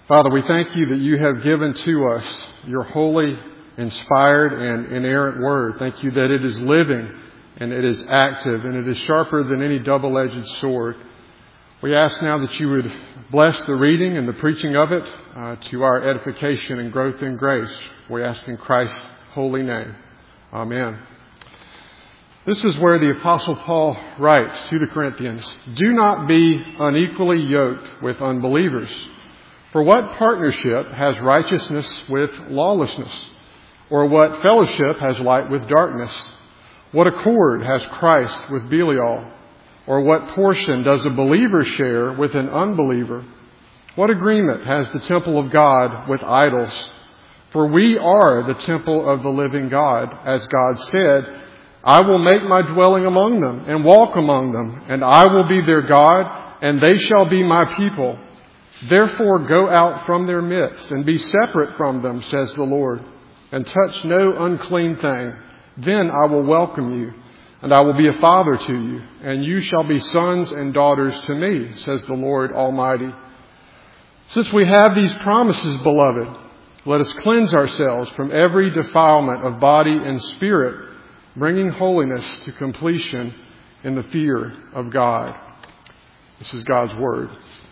Father, we thank you that you have given to us your holy, inspired, and inerrant word. Thank you that it is living and it is active and it is sharper than any double-edged sword. We ask now that you would bless the reading and the preaching of it to our edification and growth in grace. We ask in Christ's holy name. Amen. This is where the Apostle Paul writes to the Corinthians, "Do not be unequally yoked with unbelievers. For what partnership has righteousness with lawlessness? Or what fellowship has light with darkness? What accord has Christ with Belial? Or what portion does a believer share with an unbeliever? What agreement has the temple of God with idols? For we are the temple of the living God, as God said, 'I will make my dwelling among them and walk among them, and I will be their God, and they shall be my people. Therefore go out from their midst and be separate from them, says the Lord, and touch no unclean thing. Then I will welcome you, and I will be a father to you, and you shall be sons and daughters to me, says the Lord Almighty.' Since we have these promises, beloved, let us cleanse ourselves from every defilement of body and spirit, bringing holiness to completion in the fear of God." This is God's word.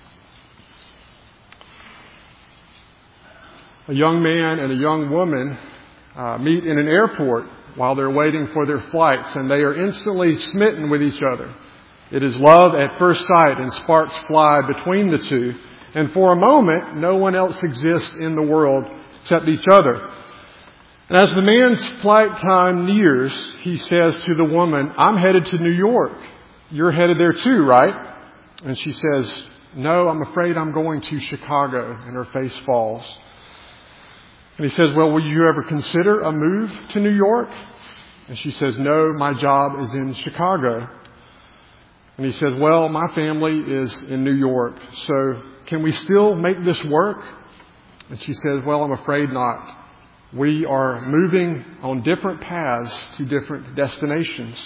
A young man and a young woman meet in an airport while they're waiting for their flights, and they are instantly smitten with each other. It is love at first sight, and sparks fly between the two. And for a moment, no one else exists in the world except each other. And as the man's flight time nears, he says to the woman, "I'm headed to New York. You're headed there too, right?" And she says, "No, I'm afraid I'm going to Chicago." And her face falls. And he says, "Well, will you ever consider a move to New York?" And she says, "No, my job is in Chicago." And he says, "Well, my family is in New York, so can we still make this work?" And she says, "Well, I'm afraid not. We are moving on different paths to different destinations."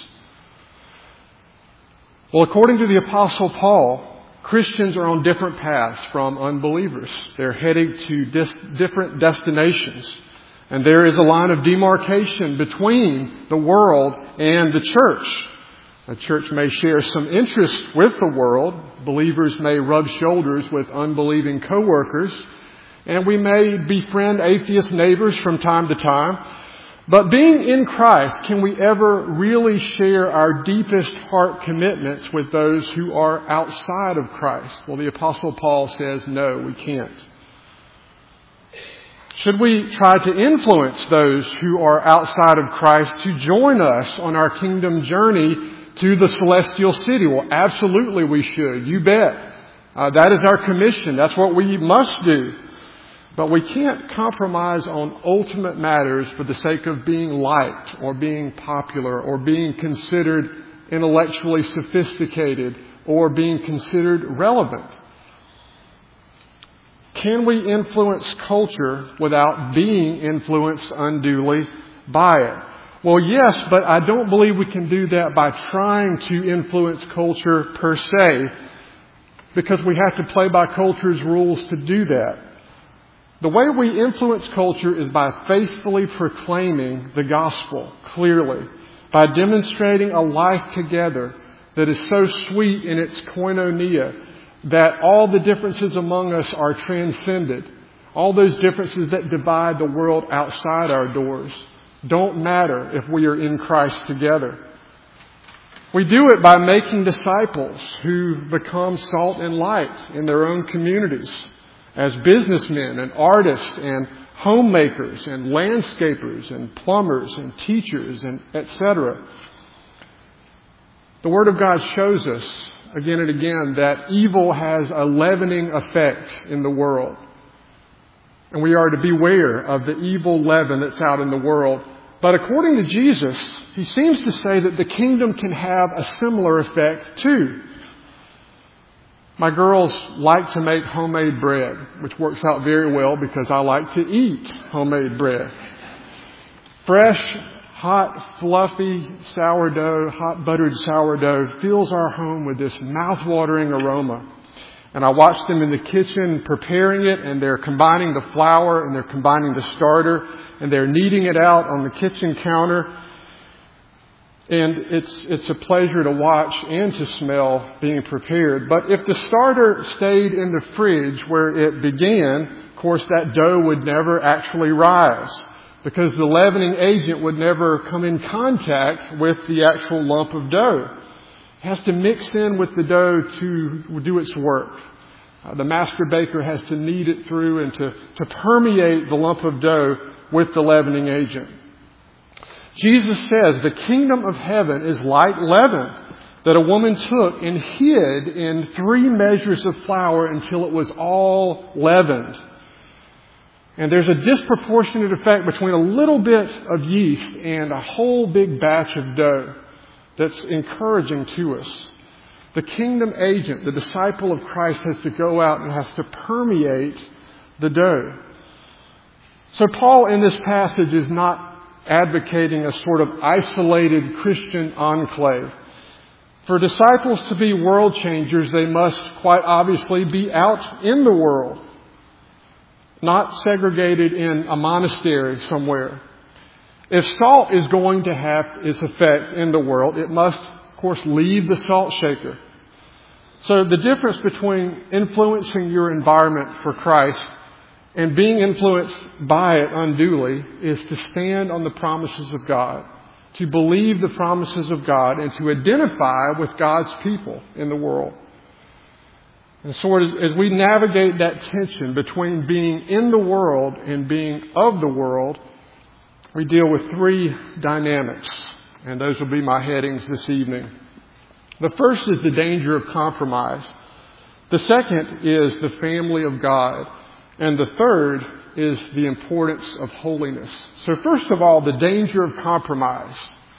Well, according to the Apostle Paul, Christians are on different paths from unbelievers. They're heading to different destinations. And there is a line of demarcation between the world and the church. The church may share some interest with the world. Believers may rub shoulders with unbelieving coworkers. And we may befriend atheist neighbors from time to time. But being in Christ, can we ever really share our deepest heart commitments with those who are outside of Christ? Well, the Apostle Paul says, no, we can't. Should we try to influence those who are outside of Christ to join us on our kingdom journey to the celestial city? Well, absolutely we should. You bet. That is our commission. That's what we must do. But we can't compromise on ultimate matters for the sake of being liked or being popular or being considered intellectually sophisticated or being considered relevant. Can we influence culture without being influenced unduly by it? Well, yes, but I don't believe we can do that by trying to influence culture per se, because we have to play by culture's rules to do that. The way we influence culture is by faithfully proclaiming the gospel clearly, by demonstrating a life together that is so sweet in its koinonia that all the differences among us are transcended. All those differences that divide the world outside our doors don't matter if we are in Christ together. We do it by making disciples who become salt and light in their own communities, as businessmen and artists and homemakers and landscapers and plumbers and teachers and etc. The Word of God shows us again and again that evil has a leavening effect in the world. And we are to beware of the evil leaven that's out in the world. But according to Jesus, He seems to say that the kingdom can have a similar effect too. My girls like to make homemade bread, which works out very well because I like to eat homemade bread. Fresh, hot, fluffy sourdough, hot buttered sourdough fills our home with this mouth-watering aroma. And I watch them in the kitchen preparing it, and they're combining the flour and they're combining the starter and they're kneading it out on the kitchen counter. And it's a pleasure to watch and to smell being prepared. But if the starter stayed in the fridge where it began, of course that dough would never actually rise, because the leavening agent would never come in contact with the actual lump of dough. It has to mix in with the dough to do its work. The master baker has to knead it through and to permeate the lump of dough with the leavening agent. Jesus says the kingdom of heaven is like leaven that a woman took and hid in 3 measures of flour until it was all leavened. And there's a disproportionate effect between a little bit of yeast and a whole big batch of dough that's encouraging to us. The kingdom agent, the disciple of Christ, has to go out and has to permeate the dough. So Paul in this passage is not advocating a sort of isolated Christian enclave. For disciples to be world changers, they must quite obviously be out in the world, not segregated in a monastery somewhere. If salt is going to have its effect in the world, it must, of course, leave the salt shaker. So the difference between influencing your environment for Christ and being influenced by it unduly is to stand on the promises of God, to believe the promises of God, and to identify with God's people in the world. And so as we navigate that tension between being in the world and being of the world, we deal with 3 dynamics, and those will be my headings this evening. The first is the danger of compromise. The second is the family of God. And the third is the importance of holiness. So first of all, the danger of compromise.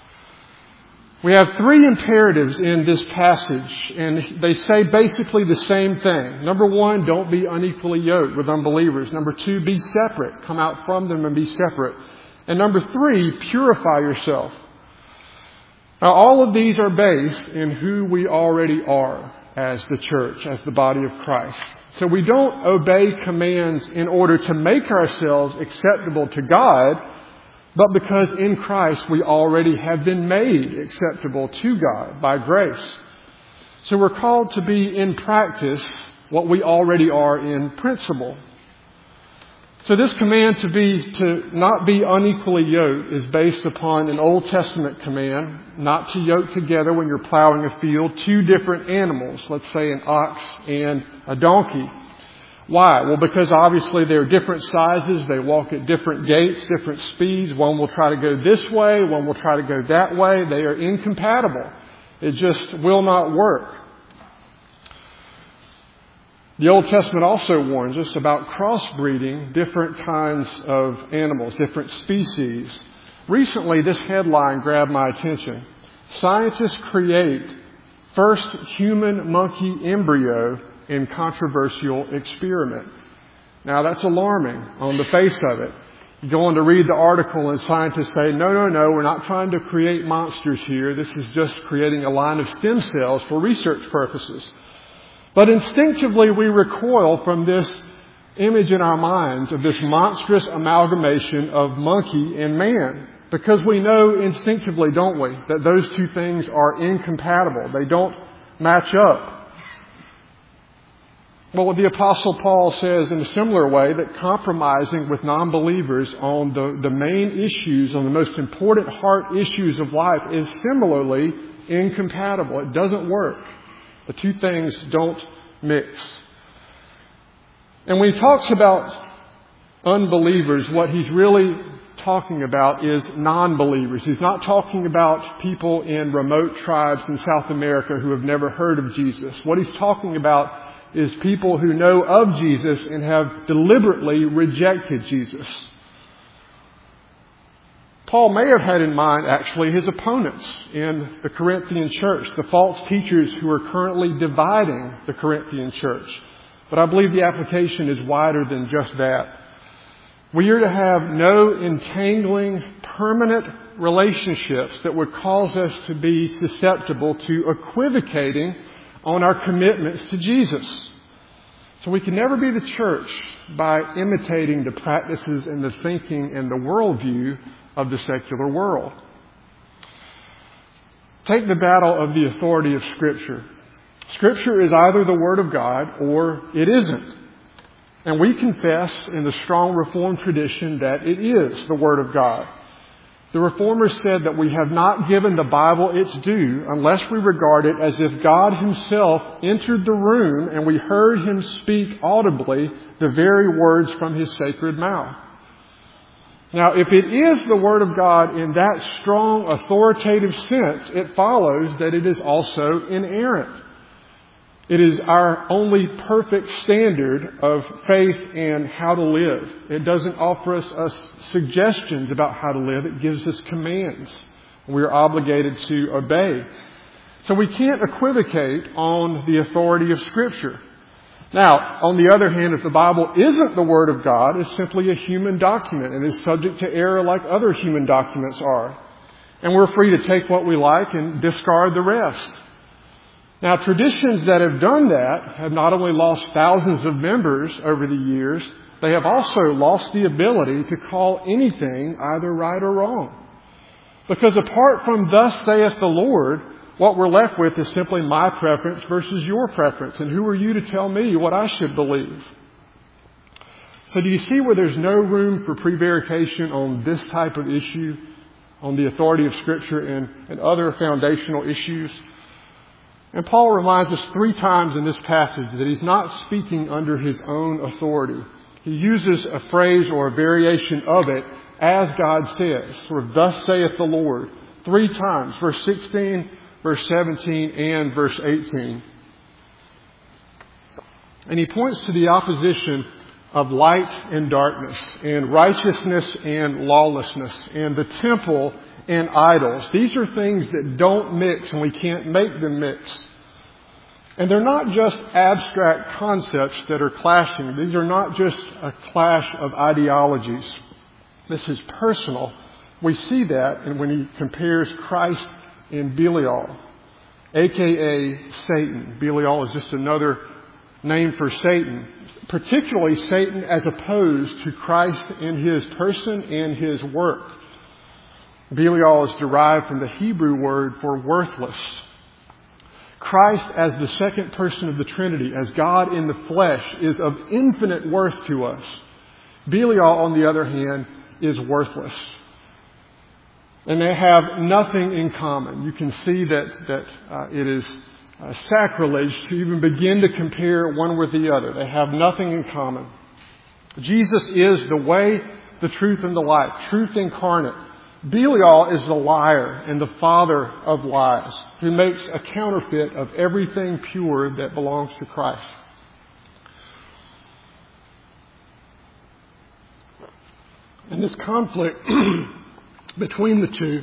We have 3 imperatives in this passage, and they say basically the same thing. Number 1, don't be unequally yoked with unbelievers. Number 2, be separate. Come out from them and be separate. And number 3, purify yourself. Now, all of these are based in who we already are as the church, as the body of Christ. So we don't obey commands in order to make ourselves acceptable to God, but because in Christ we already have been made acceptable to God by grace. So we're called to be in practice what we already are in principle. So this command to not be unequally yoked is based upon an Old Testament command not to yoke together when you're plowing a field 2 different animals, let's say an ox and a donkey. Why? Well, because obviously they're different sizes, they walk at different gaits, different speeds. One will try to go this way, one will try to go that way. They are incompatible. It just will not work. The Old Testament also warns us about crossbreeding different kinds of animals, different species. Recently, this headline grabbed my attention. Scientists create first human monkey embryo in controversial experiment. Now, that's alarming on the face of it. You go on to read the article and scientists say, no, we're not trying to create monsters here. This is just creating a line of stem cells for research purposes. But instinctively we recoil from this image in our minds of this monstrous amalgamation of monkey and man. Because we know instinctively, don't we, that those 2 things are incompatible. They don't match up. Well, the Apostle Paul says in a similar way that compromising with non-believers on the main issues, on the most important heart issues of life is similarly incompatible. It doesn't work. The 2 things don't mix. And when he talks about unbelievers, what he's really talking about is non-believers. He's not talking about people in remote tribes in South America who have never heard of Jesus. What he's talking about is people who know of Jesus and have deliberately rejected Jesus. Paul may have had in mind, actually, his opponents in the Corinthian church, the false teachers who are currently dividing the Corinthian church. But I believe the application is wider than just that. We are to have no entangling, permanent relationships that would cause us to be susceptible to equivocating on our commitments to Jesus. So we can never be the church by imitating the practices and the thinking and the worldview of the secular world. Take the battle of the authority of Scripture. Scripture is either the Word of God or it isn't. And we confess in the strong Reformed tradition that it is the Word of God. The Reformers said that we have not given the Bible its due unless we regard it as if God Himself entered the room and we heard Him speak audibly the very words from His sacred mouth. Now, if it is the Word of God in that strong authoritative sense, it follows that it is also inerrant. It is our only perfect standard of faith and how to live. It doesn't offer us suggestions about how to live. It gives us commands. We are obligated to obey. So we can't equivocate on the authority of Scripture. Now, on the other hand, if the Bible isn't the Word of God, it's simply a human document and is subject to error like other human documents are. And we're free to take what we like and discard the rest. Now, traditions that have done that have not only lost thousands of members over the years, they have also lost the ability to call anything either right or wrong. Because apart from thus saith the Lord, what we're left with is simply my preference versus your preference. And who are you to tell me what I should believe? So do you see where there's no room for prevarication on this type of issue, on the authority of Scripture and other foundational issues? And Paul reminds us 3 times in this passage that he's not speaking under his own authority. He uses a phrase or a variation of it as God says, sort of thus saith the Lord, 3 times, verse 16, verse 17, and verse 18. And he points to the opposition of light and darkness, and righteousness and lawlessness, and the temple and idols. These are things that don't mix, and we can't make them mix. And they're not just abstract concepts that are clashing. These are not just a clash of ideologies. This is personal. We see that when he compares Christ and Belial, a.k.a. Satan. Belial is just another name for Satan, particularly Satan as opposed to Christ in His person and His work. Belial is derived from the Hebrew word for worthless. Christ as the second person of the Trinity, as God in the flesh, is of infinite worth to us. Belial, on the other hand, is worthless. And they have nothing in common. You can see that it is sacrilege to even begin to compare one with the other. They have nothing in common. Jesus is the way, the truth, and the life. Truth incarnate. Belial is the liar and the father of lies, who makes a counterfeit of everything pure that belongs to Christ. And this conflict between the two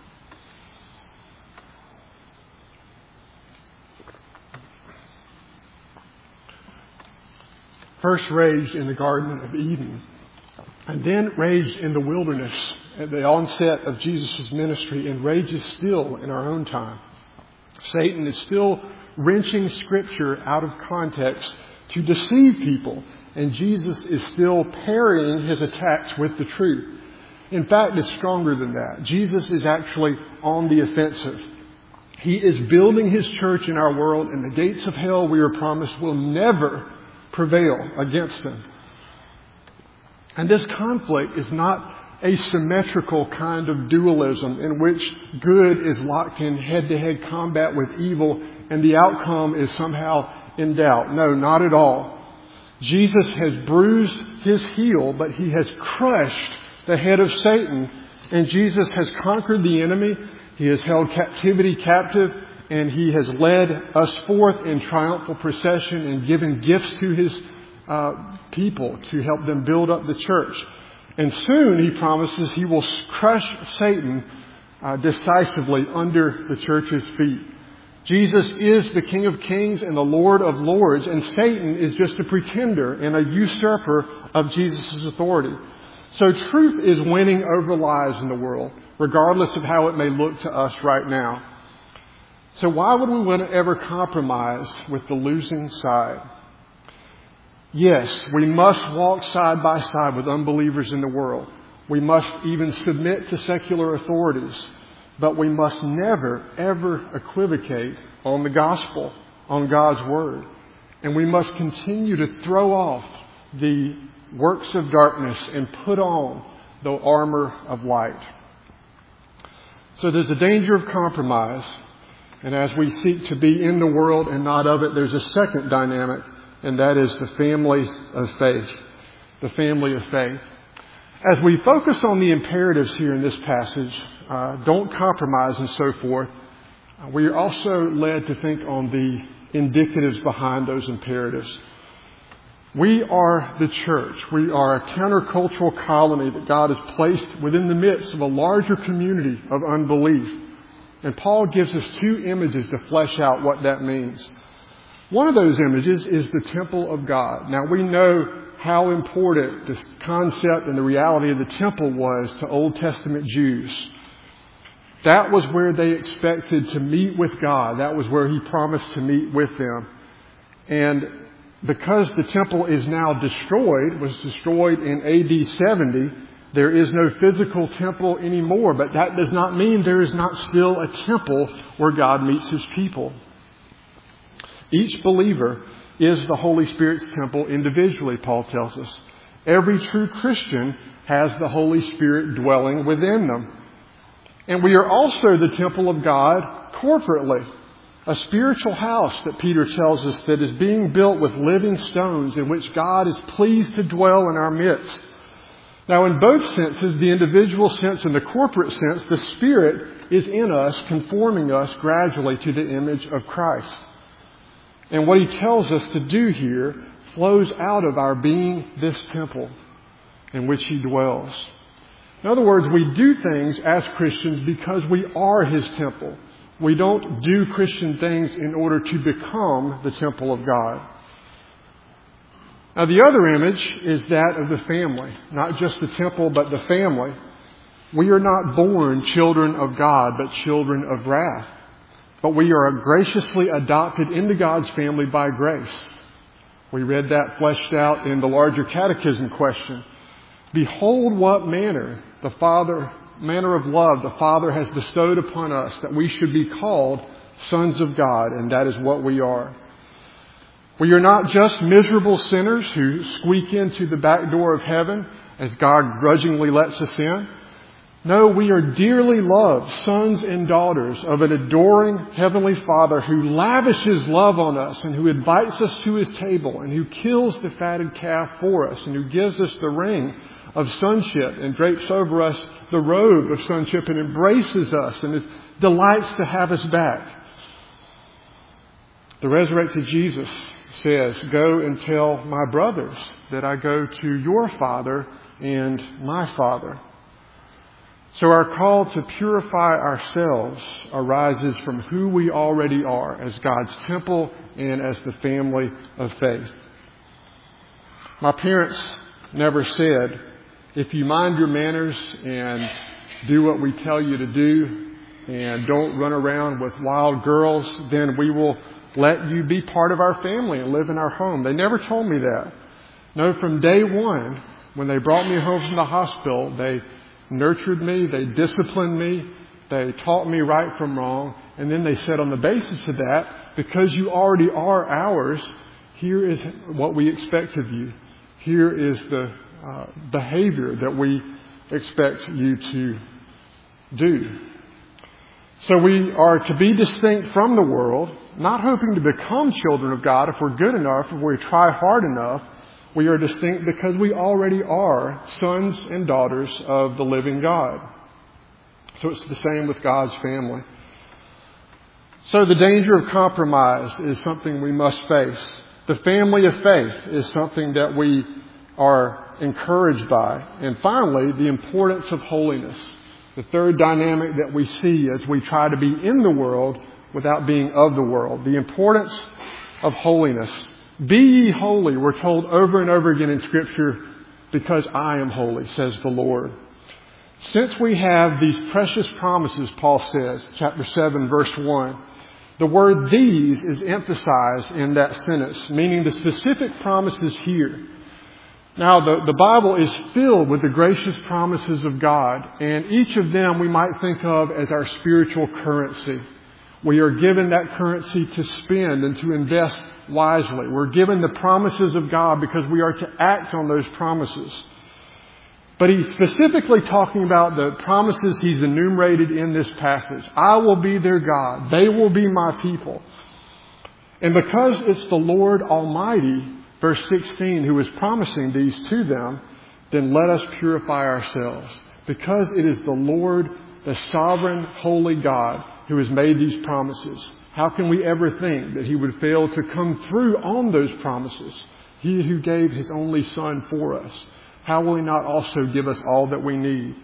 first raged in the Garden of Eden and then raged in the wilderness at the onset of Jesus' ministry and rages still in our own time. Satan is still wrenching Scripture out of context to deceive people, and Jesus is still parrying his attacks with the truth. In fact, it's stronger than that. Jesus is actually on the offensive. He is building His church in our world, and the gates of hell, we are promised, will never prevail against Him. And this conflict is not a symmetrical kind of dualism in which good is locked in head-to-head combat with evil and the outcome is somehow in doubt. No, not at all. Jesus has bruised His heel, but He has crushed the head of Satan, and Jesus has conquered the enemy. He has held captivity captive, and He has led us forth in triumphal procession and given gifts to His people to help them build up the church. And soon, He promises, He will crush Satan decisively under the church's feet. Jesus is the King of Kings and the Lord of Lords, and Satan is just a pretender and a usurper of Jesus' authority. So truth is winning over lies in the world, regardless of how it may look to us right now. So why would we want to ever compromise with the losing side? Yes, we must walk side by side with unbelievers in the world. We must even submit to secular authorities. But we must never, ever equivocate on the gospel, on God's word. And we must continue to throw off the works of darkness and put on the armor of light. So there's a danger of compromise. And as we seek to be in the world and not of it, there's a second dynamic, and that is the family of faith. The family of faith. As we focus on the imperatives here in this passage, don't compromise and so forth, we are also led to think on the indicatives behind those imperatives. We are the church. We are a countercultural colony that God has placed within the midst of a larger community of unbelief. And Paul gives us two images to flesh out what that means. One of those images is the temple of God. Now we know how important this concept and the reality of the temple was to Old Testament Jews. That was where they expected to meet with God. That was where He promised to meet with them. And because the temple is now destroyed, was destroyed in AD 70, there is no physical temple anymore. But that does not mean there is not still a temple where God meets His people. Each believer is the Holy Spirit's temple individually, Paul tells us. Every true Christian has the Holy Spirit dwelling within them. And we are also the temple of God corporately. A spiritual house that Peter tells us that is being built with living stones in which God is pleased to dwell in our midst. Now in both senses, the individual sense and the corporate sense, the Spirit is in us, conforming us gradually to the image of Christ. And what He tells us to do here flows out of our being this temple in which He dwells. In other words, we do things as Christians because we are His temple. We don't do Christian things in order to become the temple of God. Now the other image is that of the family. Not just the temple, but the family. We are not born children of God, but children of wrath. But we are graciously adopted into God's family by grace. We read that fleshed out in the larger catechism question. Behold what manner of love the Father has bestowed upon us, that we should be called sons of God, and that is what we are. We are not just miserable sinners who squeak into the back door of heaven as God grudgingly lets us in. No, we are dearly loved sons and daughters of an adoring Heavenly Father who lavishes love on us and who invites us to His table and who kills the fatted calf for us and who gives us the ring of sonship and drapes over us the robe of sonship and embraces us and delights to have us back. The resurrected Jesus says, "Go and tell my brothers that I go to your Father and my Father." So our call to purify ourselves arises from who we already are as God's temple and as the family of faith. My parents never said, if you mind your manners and do what we tell you to do and don't run around with wild girls, then we will let you be part of our family and live in our home. They never told me that. No, from day one, when they brought me home from the hospital, they nurtured me, they disciplined me, they taught me right from wrong, and then they said on the basis of that, because you already are ours, here is what we expect of you. Here is the behavior that we expect you to do. So we are to be distinct from the world, not hoping to become children of God if we're good enough, if we try hard enough. We are distinct because we already are sons and daughters of the living God. So it's the same with God's family. So the danger of compromise is something we must face. The family of faith is something that we are encouraged by. And finally, the importance of holiness. The third dynamic that we see as we try to be in the world without being of the world. The importance of holiness. Be ye holy, we're told over and over again in Scripture, because I am holy, says the Lord. Since we have these precious promises, Paul says, chapter 7, verse 1, The word these is emphasized in that sentence, meaning the specific promises here. Now, the Bible is filled with the gracious promises of God, and each of them we might think of as our spiritual currency. We are given that currency to spend and to invest wisely. We're given the promises of God because we are to act on those promises. But he's specifically talking about the promises he's enumerated in this passage. I will be their God. They will be my people. And because it's the Lord Almighty, verse 16, who is promising these to them, then let us purify ourselves. Because it is the Lord, the sovereign, holy God, who has made these promises. How can we ever think that he would fail to come through on those promises? He who gave his only Son for us. How will he not also give us all that we need?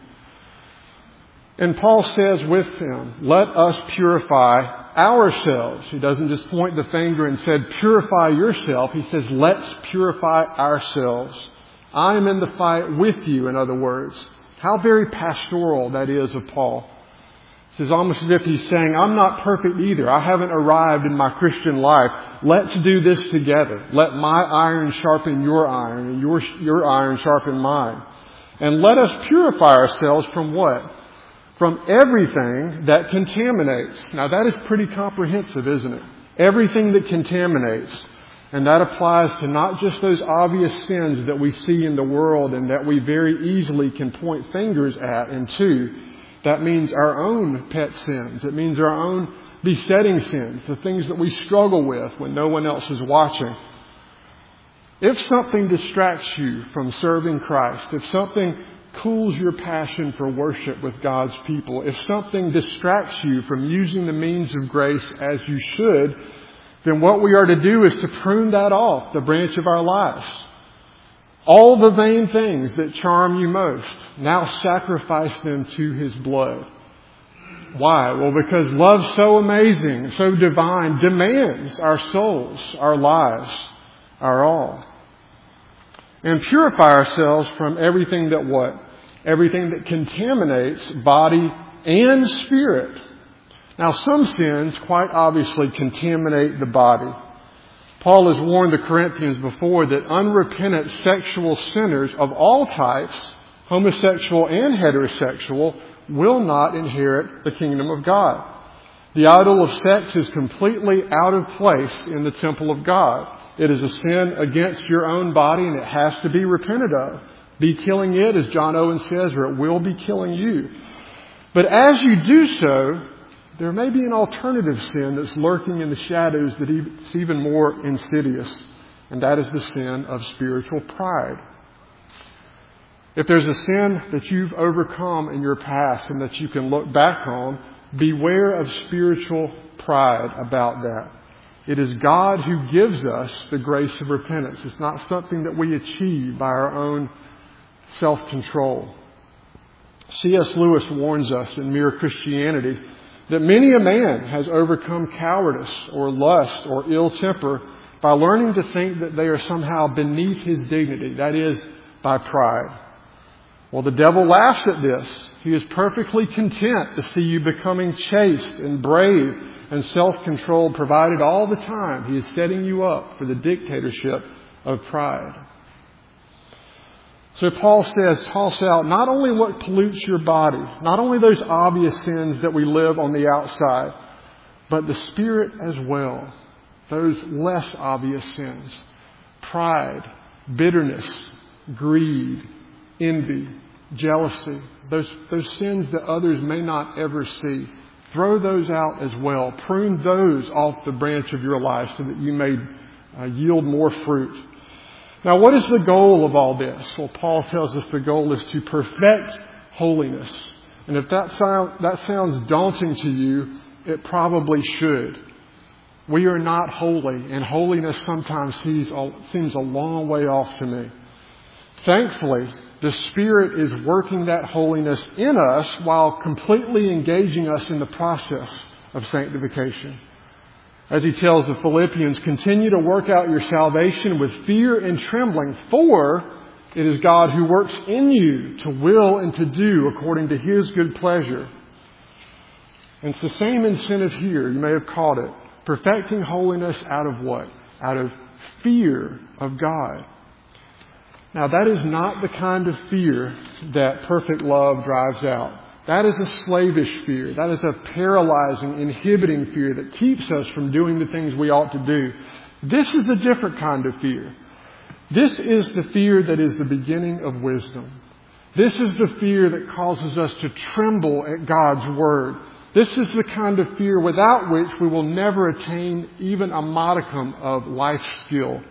And Paul says with them, let us purify ourselves. He doesn't just point the finger and said, purify yourself. He says, let's purify ourselves. I am in the fight with you, in other words. How very pastoral that is of Paul. It's almost as if he's saying, I'm not perfect either. I haven't arrived in my Christian life. Let's do this together. Let my iron sharpen your iron and your iron sharpen mine. And let us purify ourselves from what? From everything that contaminates. Now that is pretty comprehensive, isn't it? Everything that contaminates. And that applies to not just those obvious sins that we see in the world and that we very easily can point fingers at and to. That means our own pet sins. It means our own besetting sins, the things that we struggle with when no one else is watching. If something distracts you from serving Christ, if something cools your passion for worship with God's people, if something distracts you from using the means of grace as you should, then what we are to do is to prune that off the branch of our lives. All the vain things that charm you most, now sacrifice them to His blood. Why? Well, because love so amazing, so divine, demands our souls, our lives, our all. And purify ourselves from everything that what? Everything that contaminates body and spirit. Now, some sins quite obviously contaminate the body. Paul has warned the Corinthians before that unrepentant sexual sinners of all types, homosexual and heterosexual, will not inherit the kingdom of God. The idol of sex is completely out of place in the temple of God. It is a sin against your own body and it has to be repented of. Be killing it, as John Owen says, or it will be killing you. But as you do so, there may be an alternative sin that's lurking in the shadows that is even more insidious, and that is the sin of spiritual pride. If there's a sin that you've overcome in your past and that you can look back on, beware of spiritual pride about that. It is God who gives us the grace of repentance. It's not something that we achieve by our own self-control. C.S. Lewis warns us in Mere Christianity that many a man has overcome cowardice or lust or ill temper by learning to think that they are somehow beneath his dignity, that is, by pride. Well, the devil laughs at this. He is perfectly content to see you becoming chaste and brave and self-controlled, provided all the time he is setting you up for the dictatorship of pride. So Paul calls out not only what pollutes your body, not only those obvious sins that we live on the outside, but the spirit as well. Those less obvious sins. Pride, bitterness, greed, envy, jealousy. Those sins that others may not ever see. Throw those out as well. Prune those off the branch of your life so that you may yield more fruit. Now, what is the goal of all this? Well, Paul tells us the goal is to perfect holiness. And if that sounds daunting to you, it probably should. We are not holy, and holiness sometimes seems a long way off to me. Thankfully, the Spirit is working that holiness in us while completely engaging us in the process of sanctification. As he tells the Philippians, continue to work out your salvation with fear and trembling, for it is God who works in you to will and to do according to His good pleasure. And it's the same incentive here. You may have caught it. Perfecting holiness out of what? Out of fear of God. Now, that is not the kind of fear that perfect love drives out. That is a slavish fear. That is a paralyzing, inhibiting fear that keeps us from doing the things we ought to do. This is a different kind of fear. This is the fear that is the beginning of wisdom. This is the fear that causes us to tremble at God's word. This is the kind of fear without which we will never attain even a modicum of life skill.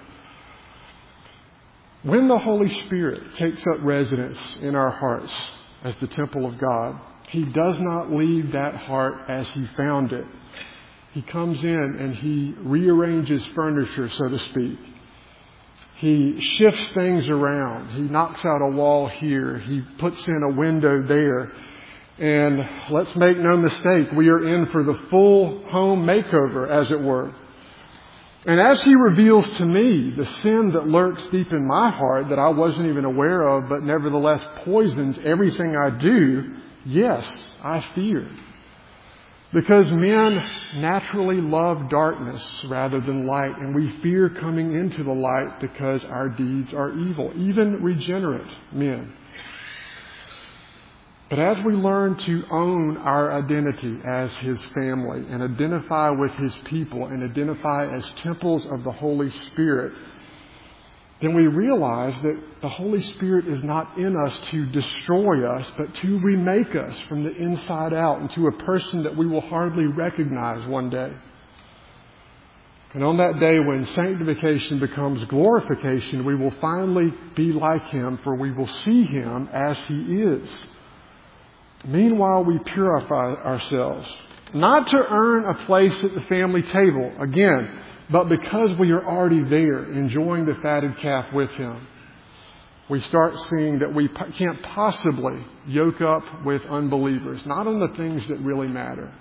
When the Holy Spirit takes up residence in our hearts as the temple of God, He does not leave that heart as He found it. He comes in and He rearranges furniture, so to speak. He shifts things around. He knocks out a wall here. He puts in a window there. And let's make no mistake, we are in for the full home makeover, as it were. And as He reveals to me the sin that lurks deep in my heart that I wasn't even aware of, but nevertheless poisons everything I do, yes, I fear. Because men naturally love darkness rather than light, and we fear coming into the light because our deeds are evil, even regenerate men. But as we learn to own our identity as His family and identify with His people and identify as temples of the Holy Spirit, then we realize that the Holy Spirit is not in us to destroy us, but to remake us from the inside out into a person that we will hardly recognize one day. And on that day when sanctification becomes glorification, we will finally be like Him, for we will see Him as He is. Meanwhile, we purify ourselves, not to earn a place at the family table, again, but because we are already there, enjoying the fatted calf with Him. We start seeing that we can't possibly yoke up with unbelievers, not on the things that really matter.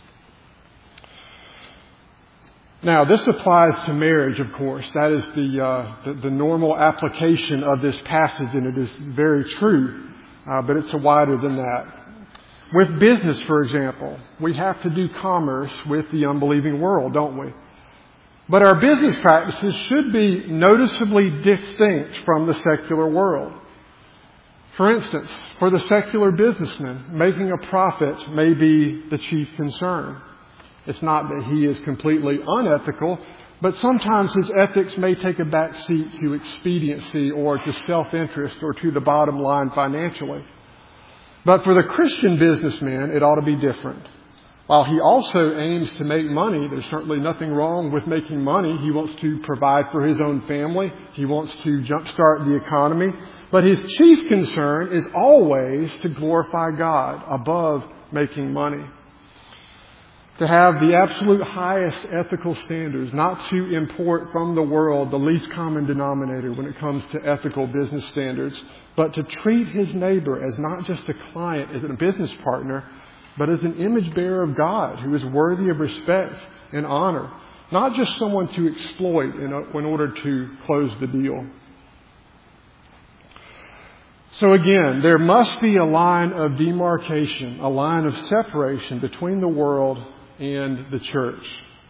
Now, this applies to marriage, of course. That is the normal application of this passage, and it is very true, but it's wider than that. With business, for example, we have to do commerce with the unbelieving world, don't we? But our business practices should be noticeably distinct from the secular world. For instance, for the secular businessman, making a profit may be the chief concern. It's not that he is completely unethical, but sometimes his ethics may take a back seat to expediency or to self-interest or to the bottom line financially. But for the Christian businessman, it ought to be different. While he also aims to make money, there's certainly nothing wrong with making money. He wants to provide for his own family. He wants to jumpstart the economy. But his chief concern is always to glorify God above making money. To have the absolute highest ethical standards, not to import from the world the least common denominator when it comes to ethical business standards, but to treat his neighbor as not just a client, as a business partner, but as an image bearer of God who is worthy of respect and honor, not just someone to exploit in order to close the deal. So again, there must be a line of demarcation, a line of separation between the world and the church.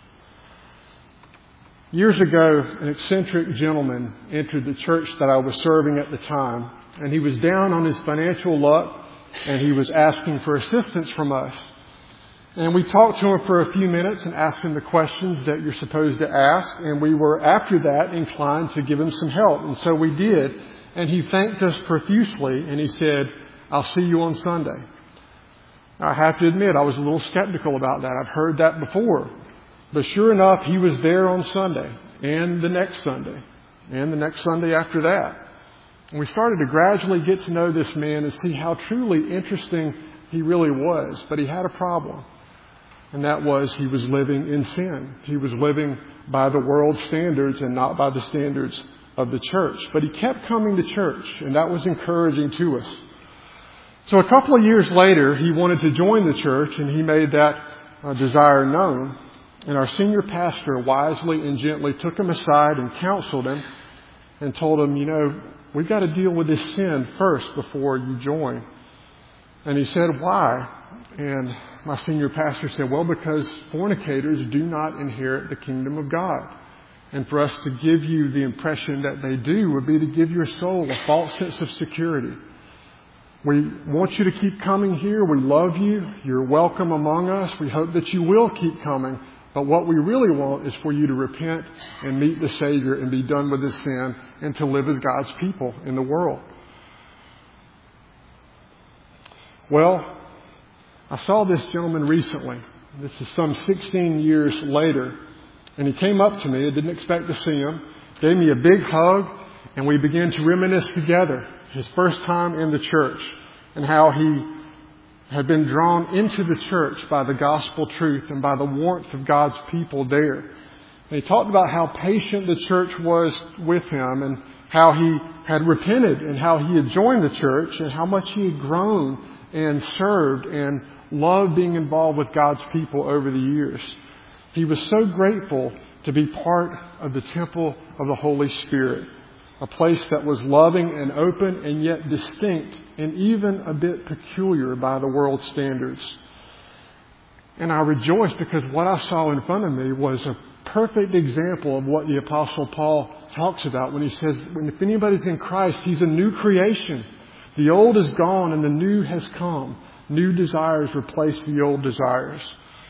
Years ago, an eccentric gentleman entered the church that I was serving at the time, and he was down on his financial luck, and he was asking for assistance from us. And we talked to him for a few minutes and asked him the questions that you're supposed to ask, and we were, after that, inclined to give him some help. And so we did, and he thanked us profusely, and he said, "I'll see you on Sunday." I have to admit, I was a little skeptical about that. I've heard that before. But sure enough, he was there on Sunday, and the next Sunday, and the next Sunday after that. And we started to gradually get to know this man and see how truly interesting he really was. But he had a problem. And that was he was living in sin. He was living by the world's standards and not by the standards of the church. But he kept coming to church, and that was encouraging to us. So a couple of years later, he wanted to join the church, and he made that desire known. And our senior pastor wisely and gently took him aside and counseled him and told him, "We've got to deal with this sin first before you join." And he said, why? And my senior pastor said, well, because fornicators do not inherit the kingdom of God. And for us to give you the impression that they do would be to give your soul a false sense of security. We want you to keep coming here. We love you. You're welcome among us. We hope that you will keep coming. But what we really want is for you to repent and meet the Savior and be done with this sin and to live as God's people in the world. Well, I saw this gentleman recently. This is some 16 years later. And he came up to me. I didn't expect to see him. Gave me a big hug. And we began to reminisce together his first time in the church and how he had been drawn into the church by the gospel truth and by the warmth of God's people there. And he talked about how patient the church was with him and how he had repented and how he had joined the church and how much he had grown and served and loved being involved with God's people over the years. He was so grateful to be part of the temple of the Holy Spirit, a place that was loving and open and yet distinct and even a bit peculiar by the world's standards. And I rejoiced because what I saw in front of me was a perfect example of what the Apostle Paul talks about when he says, if anybody's in Christ, he's a new creation. The old is gone and the new has come. New desires replace the old desires.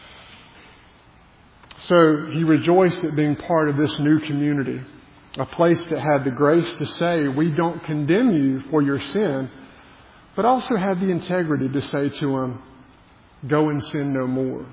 So he rejoiced at being part of this new community, a place that had the grace to say, we don't condemn you for your sin, but also had the integrity to say to him, go and sin no more.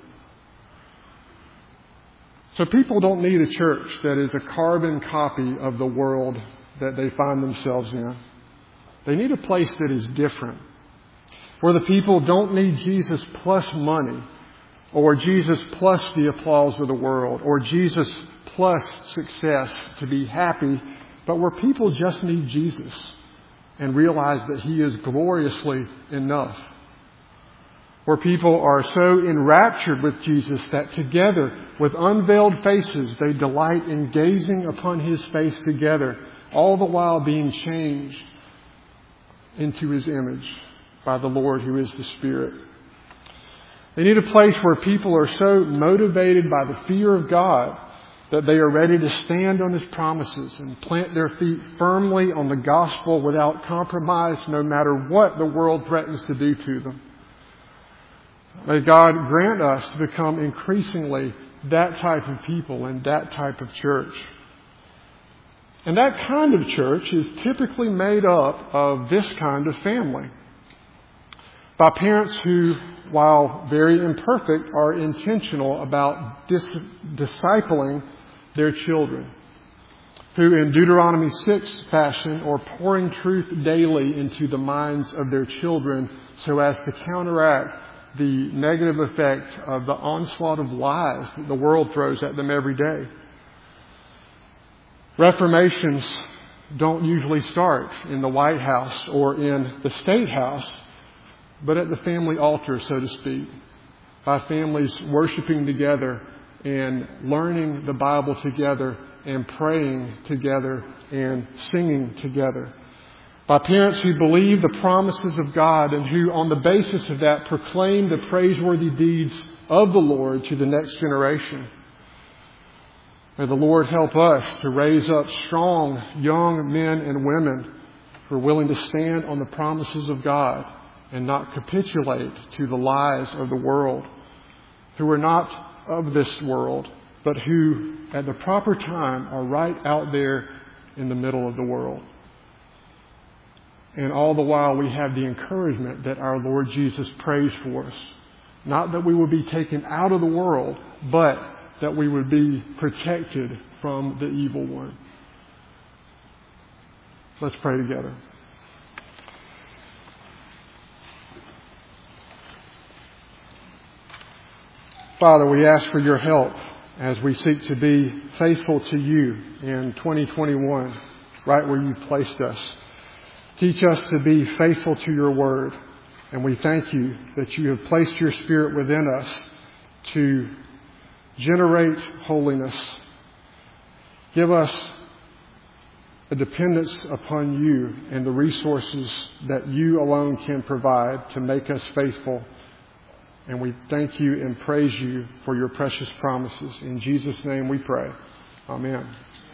So people don't need a church that is a carbon copy of the world that they find themselves in. They need a place that is different, where the people don't need Jesus plus money, or Jesus plus the applause of the world, or Jesus plus success to be happy, but where people just need Jesus and realize that He is gloriously enough. Where people are so enraptured with Jesus that together, with unveiled faces, they delight in gazing upon His face together, all the while being changed into His image by the Lord who is the Spirit. They need a place where people are so motivated by the fear of God that they are ready to stand on His promises and plant their feet firmly on the gospel without compromise, no matter what the world threatens to do to them. May God grant us to become increasingly that type of people and that type of church. And that kind of church is typically made up of this kind of family. By parents who, while very imperfect, are intentional about discipling their children. Who in Deuteronomy 6 fashion are pouring truth daily into the minds of their children so as to counteract the negative effect of the onslaught of lies that the world throws at them every day. Reformations don't usually start in the White House or in the State House, but at the family altar, so to speak, by families worshiping together and learning the Bible together and praying together and singing together. By parents who believe the promises of God and who, on the basis of that, proclaim the praiseworthy deeds of the Lord to the next generation. May the Lord help us to raise up strong young men and women who are willing to stand on the promises of God and not capitulate to the lies of the world, who are not of this world, but who, at the proper time, are right out there in the middle of the world. And all the while we have the encouragement that our Lord Jesus prays for us. Not that we would be taken out of the world, but that we would be protected from the evil one. Let's pray together. Father, we ask for your help as we seek to be faithful to you in 2021, right where you've placed us. Teach us to be faithful to your word. And we thank you that you have placed your Spirit within us to generate holiness. Give us a dependence upon you and the resources that you alone can provide to make us faithful. And we thank you and praise you for your precious promises. In Jesus' name we pray. Amen.